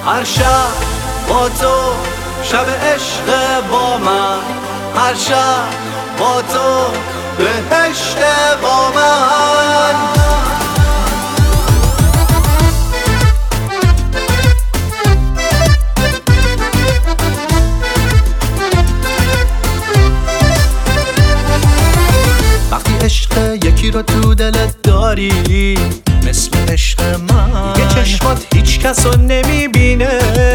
هر شب با تو شب عشق با من، هر شب با تو بهشت با من. وقتی عشق یکی رو تو دلت داری مثل عشق من، یه چشمات هیچ کس رو نمیبینه،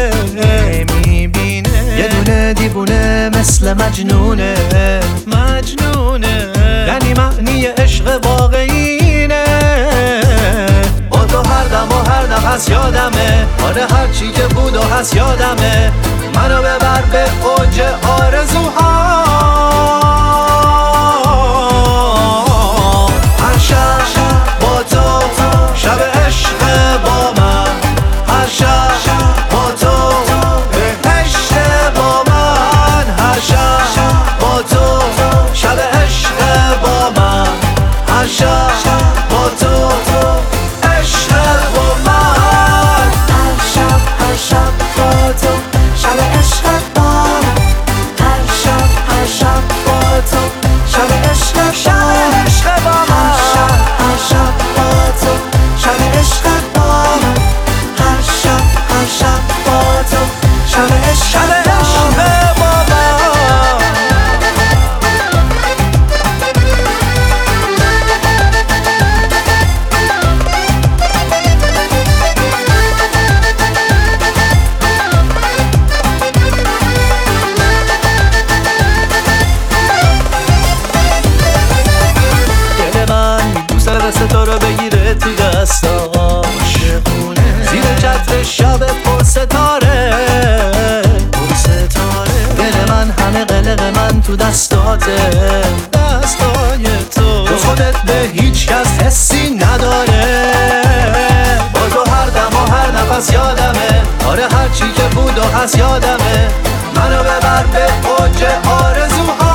یه دونه دیوونه مثل مجنونه، یعنی معنی عشق واقعینه. با تو هر دم و هر نفس یادمه، آره هر چی که بود و هست یادمه. منو ببر به اوج آرزوها، هر شب با تو شب عشق با من، هر شب با تو بهشت با من، هر شب با تو شب عشق با من، هر شب با تو عشق با من، هر شب با تو شب عشق با من، هر شب با تو شب عشق با من، هر شب با تو شب عشق با من، هر شب با تو شب عشق با من. دست تو رو بگیره تو دستاش، زیر چتر شب پر ستاره، دل من همه قلق من تو دستاته، دستای تو خودت به هیچ کس حسی نداره. با تو هر دم و هر نفس یادمه، آره هر چی که بود و هست یادمه. منو ببر به اوج آرزوها،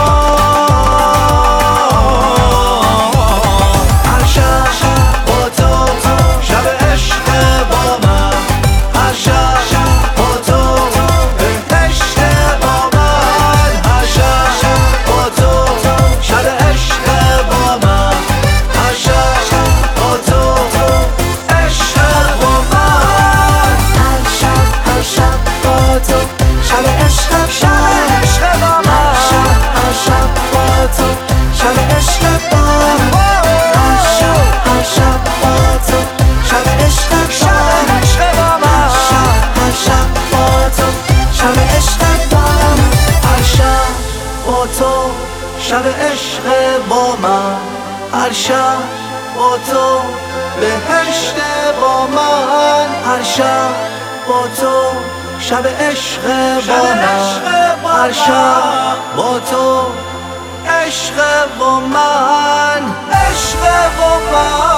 شب عشق با من، هر شب با تو بهشت با من، هر شب با تو شب عشق با من، هر شب با تو عشق با من، عشق با من.